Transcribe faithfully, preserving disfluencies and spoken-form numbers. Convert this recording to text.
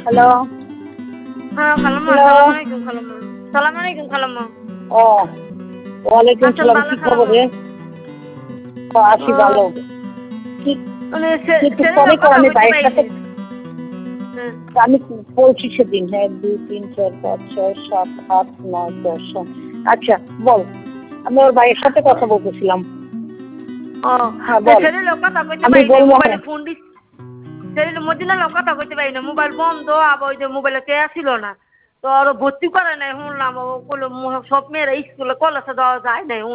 hello হ্যাঁ খালাম্মা hello সালাম আলাইকুম খালাম্মা সালাম আলাইকুম খালাম্মা ও ওয়ালাইকুম আছেন সালাম ভালো কি খবর খালাম্মা রে ও আছি ও ভালো কি মানে কিন্তু সেদিন পরে কর কথা আমি কইতে ভাইয়ের সাথে পাইনি হ্যাঁ আমি বলছি সেদিন হ্যাঁ দুই তিন চার পাঁচ ছয় সাত আট নয় দশ আচ্ছা বল আমি ওর ভাইয়ের সাথে কথা বলতেছিলাম ও হ্যাঁ বল সেদিন লোক কথা কইতে আমি পাইনি বলবো মোবাইলে হ্যাঁ ফোন দিস সেদিন মদিনা লোক কথা কইতে পাইনি মোবাইল বন্ধ আবার ওই যে মোবাইলে কে ছিল না তো আর ভর্তি করে নাই শুনলাম ও কইলো সব মেয়েরা স্কুলে কলেজে দেওয়া যায় নাই